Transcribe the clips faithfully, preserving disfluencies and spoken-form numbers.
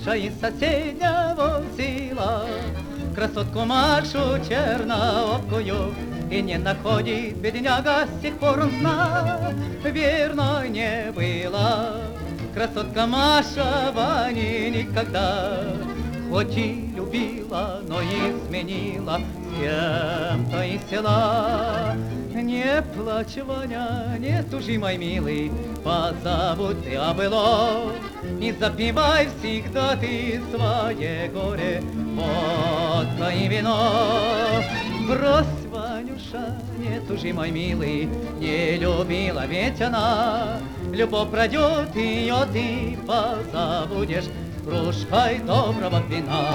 Ванюша из соседнего села красотку Машу черноокую и не находит бедняга, с тех пор он сна верно не было. Красотка Маша Вани никогда, хоть и любила, но изменила с кем-то из села. Не плачь, Ваня, не тужи, мой милый, позабудь ты о былом и запивай всегда ты свое горе водкой и вино. Брось, Ванюша, не тужи, мой милый, не любила ведь она. Любовь пройдет, ее ты позабудешь кружкой доброго вина.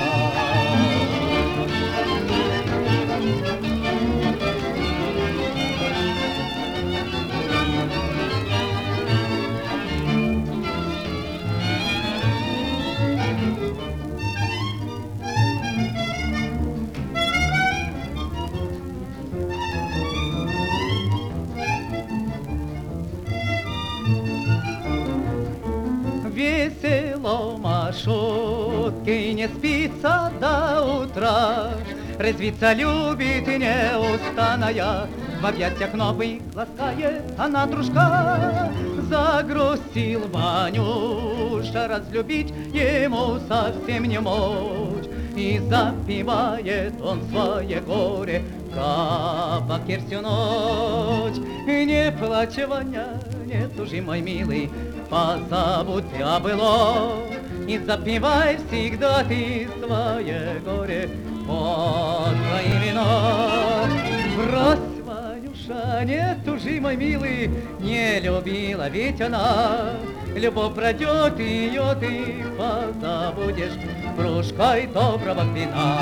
Весело Машутке не спится до утра, резвиться любит неустанная, в объятиях новых ласкает она дружка. Загрустил Ванюша, разлюбить ему совсем не мочь, и запивает он свое горе кабаке всю ночь. Не плачь, Ваня, не тужи, мой милый, позабудь ты о былом и запивай всегда ты свое горе водкой и вино. Брось, Ванюша, не тужи, мой милый, не любила ведь она. Любовь пройдет, ее ты позабудешь кружкой доброго вина.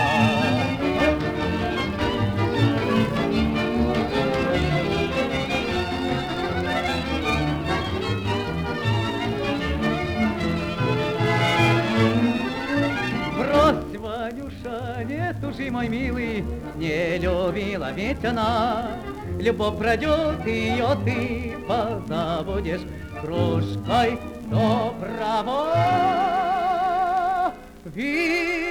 Ванюша, не тужи, мой милый, не любила ведь она. Любовь пройдет, ее ты позабудешь кружкой доброго вина.